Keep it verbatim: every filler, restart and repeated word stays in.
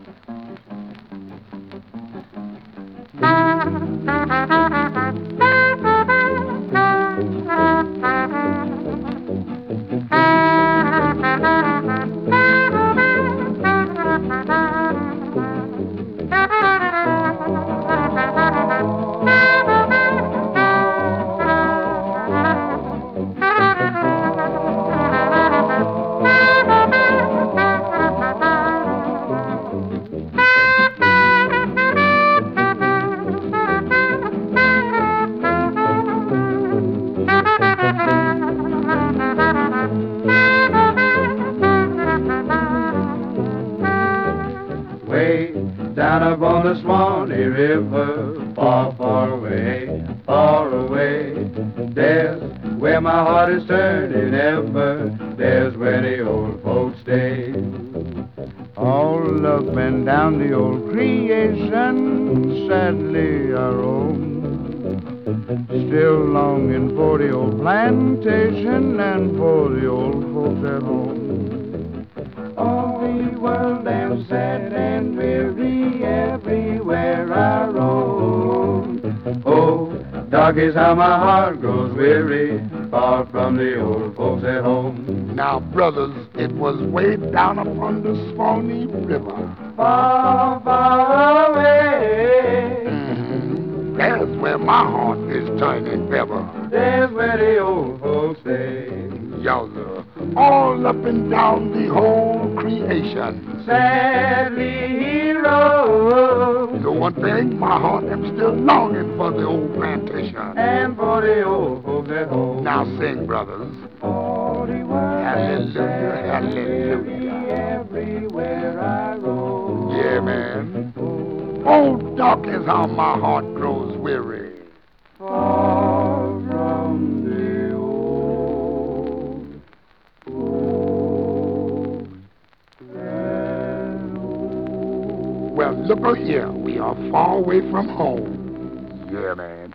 Way down upon the Swanee River, far, far away, far away. There's where my heart is turning ever, there's where the old folks stay. All up and down the old creation, sadly I roam, still longing for the old plantation and for the old folks at home. All the world am sad and weary everywhere I roam. Oh, dark is how my heart grows weary, far from the old folks at home. Now, brothers, it was way down upon the Swanee River. Far, far away. Mm-hmm. There's where my heart is turning ever. There's where the old folks stay. Yowza, all up and down the whole creation. Sadly he rose. The one thing, my heart am still longing for the old plantation. And for the old folks at home. Now sing, brothers. All the world Hallelujah, hallelujah. Everywhere I roam. Yeah, man. Oh, dark is how my heart grows weary. Far from the old, old and old. Well, look here, we are far away from home. Yeah, man.